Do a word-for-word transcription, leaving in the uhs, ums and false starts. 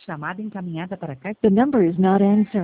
Chamada encaminhada para caixa. The number is not answering.